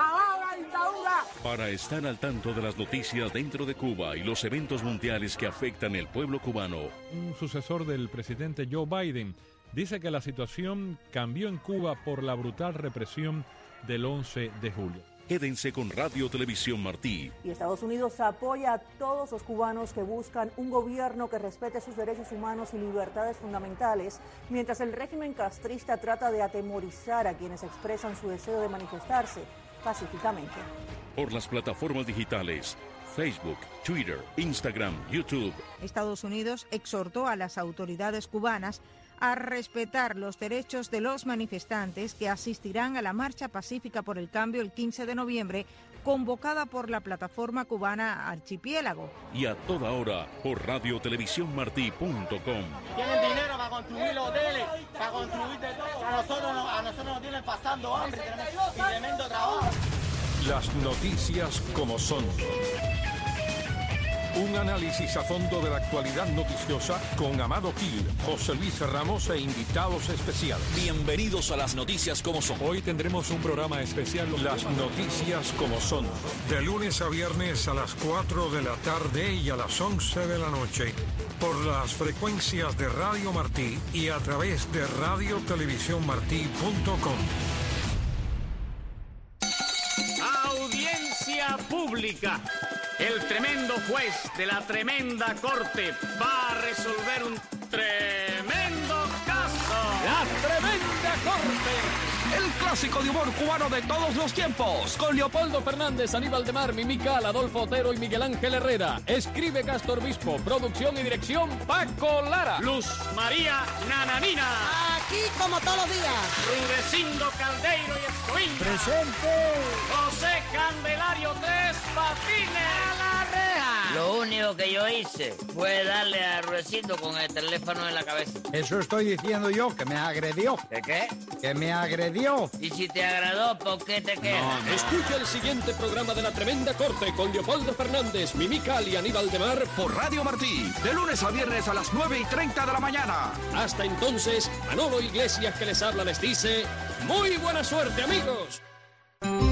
Para estar al tanto de las noticias dentro de Cuba y los eventos mundiales que afectan el pueblo cubano. Un sucesor del presidente Joe Biden dice que la situación cambió en Cuba por la brutal represión del 11 de julio. Quédense con Radio Televisión Martí. Y Estados Unidos apoya a todos los cubanos que buscan un gobierno que respete sus derechos humanos y libertades fundamentales, mientras el régimen castrista trata de atemorizar a quienes expresan su deseo de manifestarse pacíficamente. Por las plataformas digitales Facebook, Twitter, Instagram, YouTube. Estados Unidos exhortó a las autoridades cubanas a respetar los derechos de los manifestantes que asistirán a la marcha pacífica por el cambio el 15 de noviembre, convocada por la plataforma cubana Archipiélago. Y a toda hora por radiotelevisiónmartí.com. Tienen dinero para construir los hoteles, para construir de todo. A nosotros nos tienen pasando hambre y tremendo trabajo. Las noticias como son. Un análisis a fondo de la actualidad noticiosa con Amado Gil, José Luis Ramos e invitados especiales. Bienvenidos a las noticias como son. Hoy tendremos un programa especial. Las noticias como son. De lunes a viernes a las 4 de la tarde y a las 11 de la noche. Por las frecuencias de Radio Martí y a través de radiotelevisiónmartí.com. Audiencia pública. El tremendo juez de la tremenda corte va a resolver un tremendo caso. La tremenda corte. El clásico de humor cubano de todos los tiempos. Con Leopoldo Fernández, Aníbal de Mar, Mimical, Adolfo Otero y Miguel Ángel Herrera. Escribe Castor Bispo. Producción y dirección Paco Lara. Luz María Nananina. Aquí como todos los días. Rudecindo Caldeiro y Escoín. Presente. José Candelario Tres Patines. A la reja. Lo único único que yo hice fue darle a Ruecito con el teléfono en la cabeza. Eso estoy diciendo yo, que me agredió. ¿De qué? Que me agredió. Y si te agradó, ¿por qué te quejas? Escucha el siguiente programa de La Tremenda Corte con Leopoldo Fernández, Mimical y Aníbal de Mar Por Radio Martí, de lunes a viernes a las 9:30 de la mañana. Hasta entonces, Manolo Iglesias que les habla les dice, ¡muy buena suerte, amigos!